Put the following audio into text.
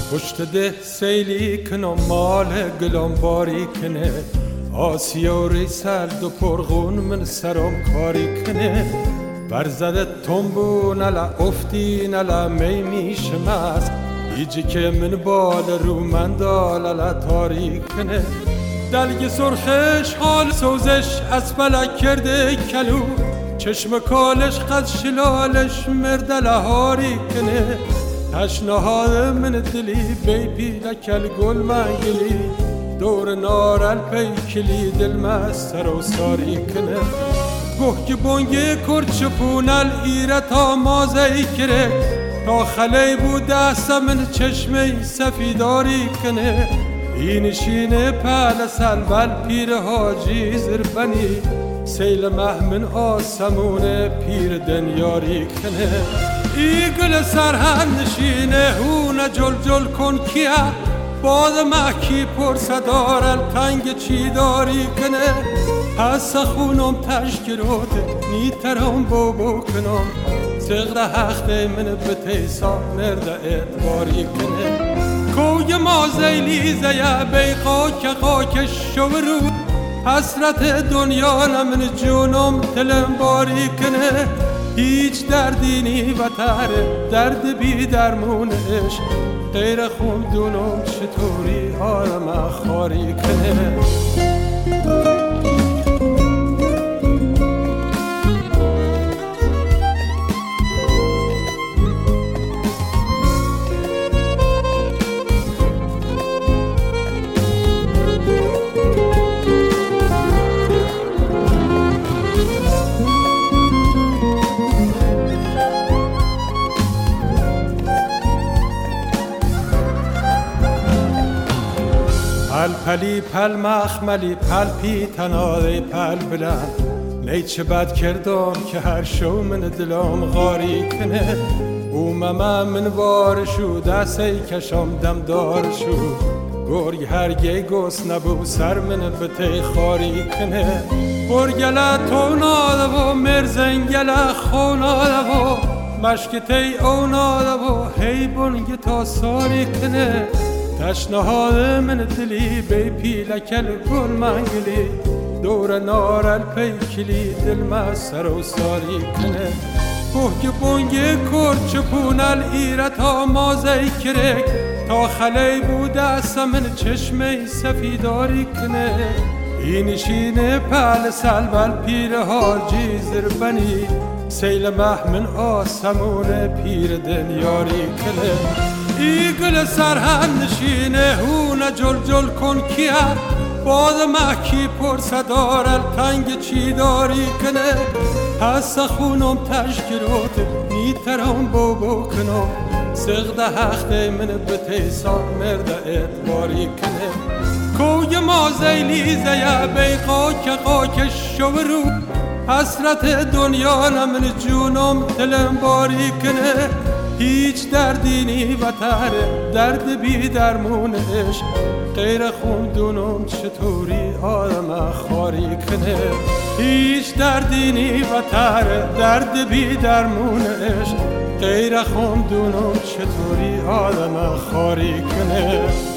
پشت ده سیلی کنم مال گلام باری کنه آسیاری سرد و پرغون من سرم کاری کنه برزده تنبون علا افتین علا می میشم از ایجی که من بال رو من دال علا تاری کنه دلگ سرخش حال سوزش از فلک کرده کلو چشم کالش قد شلالش مرد هاری کنه تشنهاد من دلی بی پیلکل گل منگلی دور نارل پیکلی دل مستر و ساری کنه گوه که بونگه کرچپونل ایرتا مازه کره تا خلی بود دستم من چشمه سفیداری کنه اینشین پل سلبل پیر حاجی زربنی سیل محمن آسمون پیر دنیاری کنه ای گل سرهن نشینه هونه جل جل کن کیا باد محکی پر صدارل تنگ چی داری کنه پس خونم تشکروت نیترم بابو کنم سغر حخته من بتیسا مرد اعتباری کنه کوی ما زیلی زیا بیقا که قاکش شورو حسرت دنیا نمن جونم تلم باری کنه هیچ دردی نی و تره درد بی درمون عشق غیر خوندونم چطوری آرم خاری کنه پل پلی پل مخملی پل پی تناده پل بلند نیچه بد کردم که هر شو من دلم غاری کنه اومم من وارشو دسته کشم دمدار شو گرگ هرگی گوست نبو سر من بته خاری کنه برگله تو ناده و مرزنگله خوناده و مشکتی او ناده و هی بنگ تا ساری کنه تشنهاد من دلی بی پیلکل گل منگلی دور نارل پیکلی دل مستر و ساری کنه کوه که بونگه کرچپونل ایرتا مازه کرک تا خلی بود دست من چشمه سفیداری کنه اینشین پل سلبل پیر حاجی زربنی سیل محمن آسمون پیر دنیاری کنه ای گل سرهن نشینه هونه جل جل کن کیا باد محکی پر صدارل تنگ چی داری کنه پس خونم تشکروت نیترم بابو کنم سغد حخته من بتیسا مرد اعتباری کنه کوی ما زیلی زیا بیقا که قاکش شورو حسرت دنیا نمن جونم تلم باری کنه هیچ دردی نی و تره درد بی درمون عشق غیر خوندونم چطوری آدم خاری کنه هیچ دردی نی و تره درد بی درمون عشق غیر خوندونم چطوری آدم خاری کنه